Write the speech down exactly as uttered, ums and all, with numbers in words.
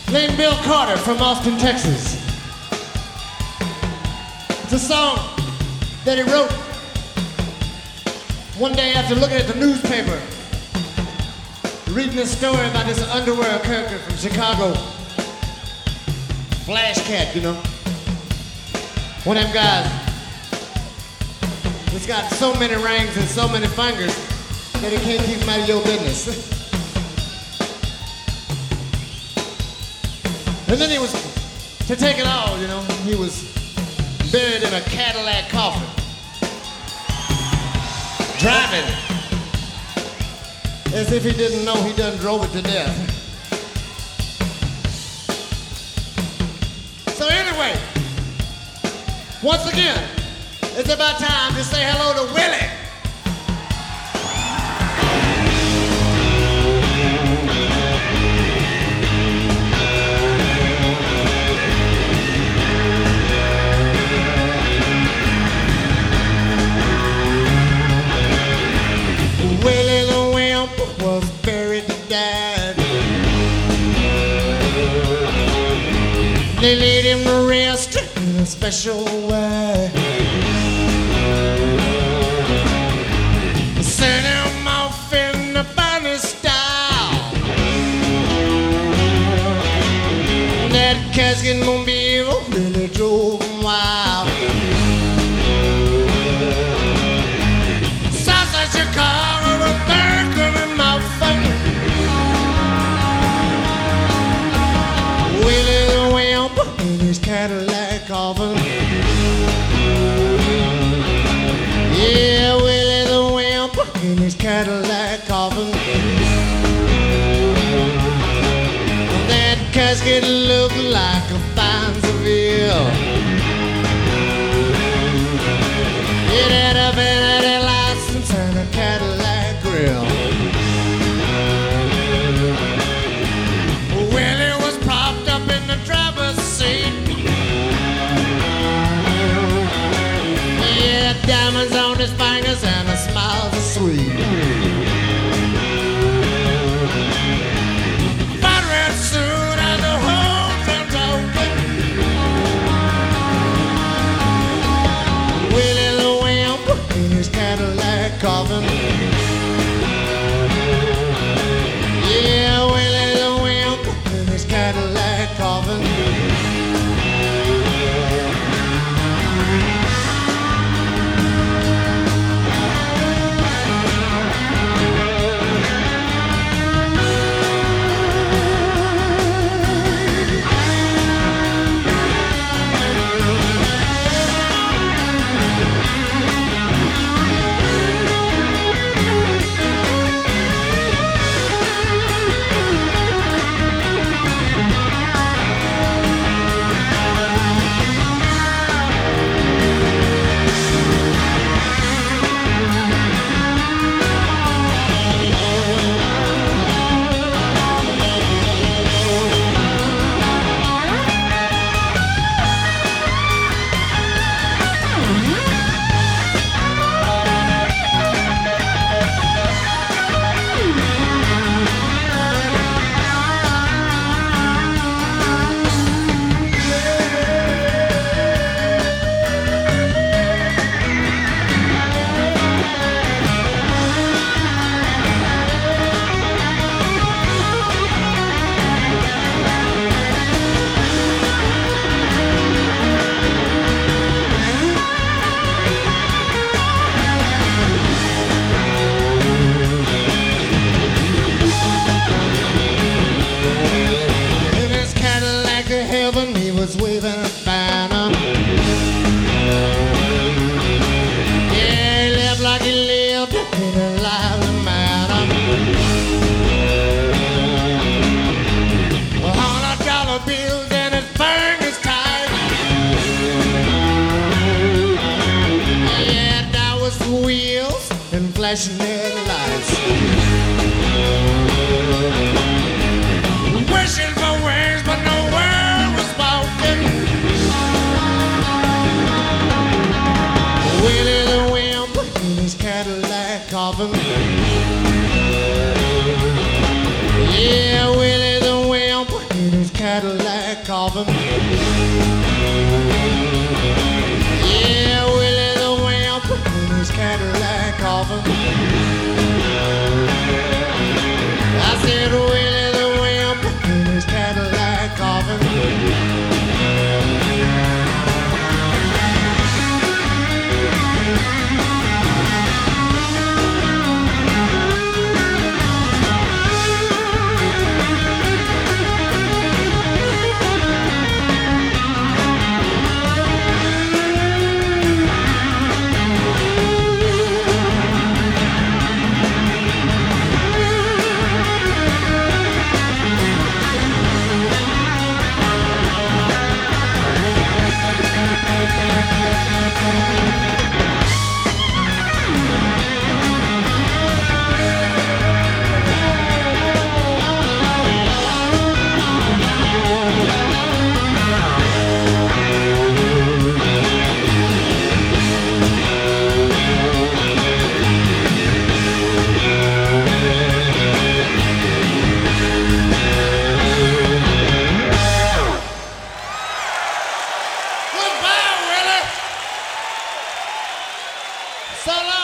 named Bill Carter from Austin, Texas. It's a song that he wrote one day after looking at the newspaper, reading a story about this underwear character from Chicago, Flash Cat, you know. One of them guys. He's got so many rings and so many fingers that he can't keep them out of your business. And then he was, to take it all, you know, he was buried in a Cadillac coffin, driving as if he didn't know he done drove it to death. So anyway, once again, it's about time to say hello to Willie. Willie the Wimp was buried and died. They laid him to rest in a special way. Sent him off in the finest style. That casket mobile really drove him wild. Southside Chicago, the third in my phone. Willie the Wimp in his Cadillac coffin. Yeah, Willie the Wimp in his Cadillac coffin. That casket looked like a fine Seville. It had a vanity license and a Cadillac grill. Willie was propped up in the driver's seat. Yeah, diamonds on his fingers and a smile so sweet. Fine red suit and the whole front open. Willie the Wimp in his Cadillac coffin. Yeah, Willie the Wimp in his Cadillac coffin. Flashing headlights, wishing for wings, but no word was spoken. Willie the Wimp in his Cadillac coffin. Yeah, Willie the Wimp in his Cadillac Coffin. Yeah, Willie the Wimp in his Cadillac Coffin. I said Willie the Wimp in his Cadillac Coffin. So long.